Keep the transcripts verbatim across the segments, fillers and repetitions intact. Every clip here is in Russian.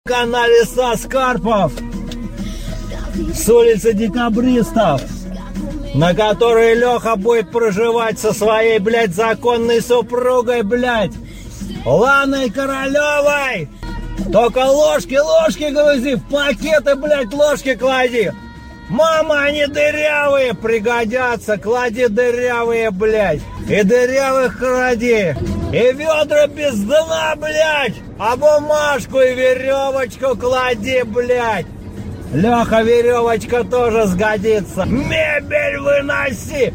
на леса Скарпов с улицы Декабристов, на которой Леха будет проживать со своей, блядь, законной супругой, блядь, Ланой Королевой. Только ложки, ложки грузи, в пакеты, блядь, ложки клади. Мама, они дырявые, пригодятся, клади дырявые, блядь. И дырявых клади. И ведра без дна, блядь. А бумажку и веревочку клади, блядь. Леха, веревочка тоже сгодится. Мебель выноси.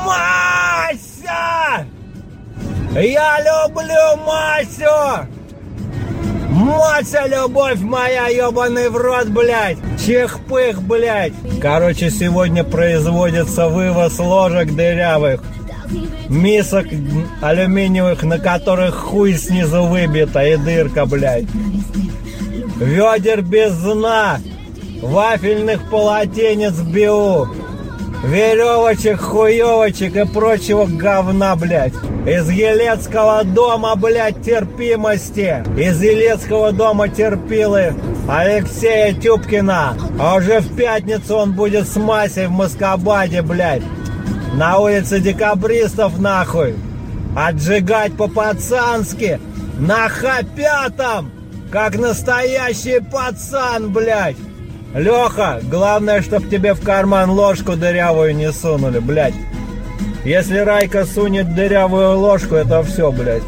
Мася! Я люблю Масю! Мася, любовь моя, ебаный в рот, блядь. Чих-пых, блядь. Короче, сегодня производится вывоз ложек дырявых, мисок алюминиевых, на которых хуй снизу выбита и дырка, блядь. Ведер без дна, вафельных полотенец БУ, веревочек, хуевочек и прочего говна, блядь. Из Елецкого дома, блядь, терпимости. Из Елецкого дома терпилы Алексея Тюбкина. А уже в пятницу он будет с Масей в Маскабаде, блядь. На улице Декабристов, нахуй. Отжигать по-пацански. На Х-пятом. Как настоящий пацан, блядь. Леха, главное, чтоб тебе в карман ложку дырявую не сунули, блядь. Если Райка сунет дырявую ложку, это все, блядь.